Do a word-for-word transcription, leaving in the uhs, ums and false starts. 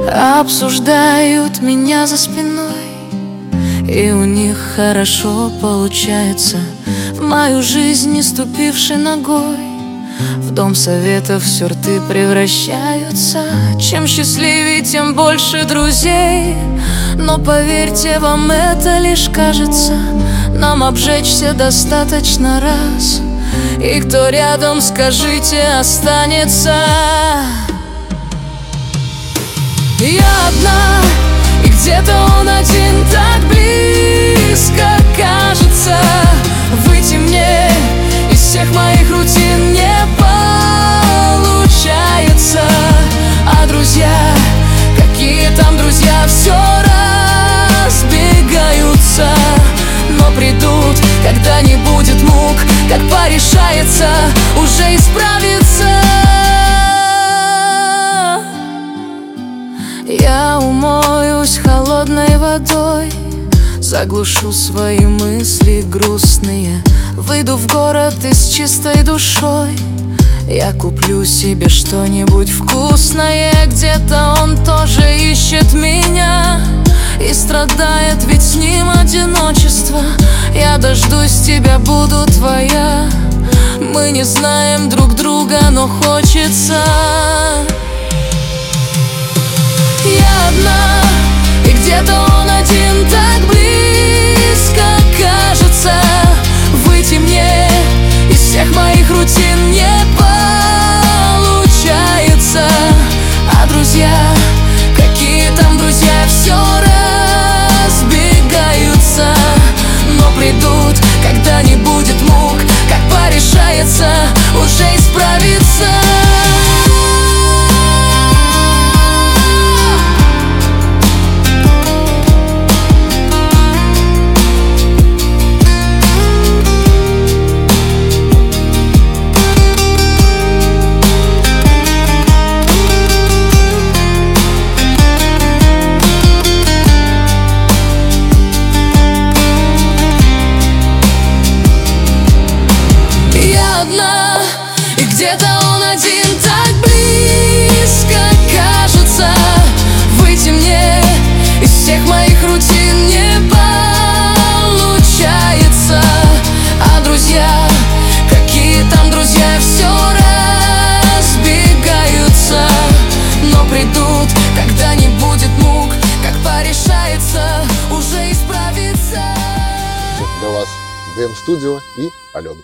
обсуждают меня за спиной, и у них хорошо получается. В мою жизнь не ступившей ногой, в дом советов все рты превращаются. Чем счастливее, тем больше друзей. Но поверьте, вам это лишь кажется. Нам обжечься достаточно раз, и кто рядом, скажите, останется. Я одна, и где-то он один, так близко кажется. Выйти мне из всех моих рутин не получается. А друзья, какие там друзья, все разбегаются. Но придут, когда не будет мук, как порешается уже исправиться. Я умоюсь холодной водой, заглушу свои мысли грустные, выйду в город и с чистой душой я куплю себе что-нибудь вкусное. Где-то он тоже ищет меня и страдает, ведь с ним одиночество. Я дождусь тебя, буду твоя. Мы не знаем друг друга, но хочется. Я одна, и где-то он один, так близко кажется. Выйти мне из всех моих рутин не получается. А друзья, какие там друзья, все разбегаются. Но придут, когда не будет мук, как порешается уже исправиться. И где-то он один, так близко кажется. Выйти мне из всех моих рутин не получается. А друзья, какие там друзья, все разбегаются. Но придут, когда не будет мук, как порешается уже исправиться. Для вас ДМ Студио и Алена.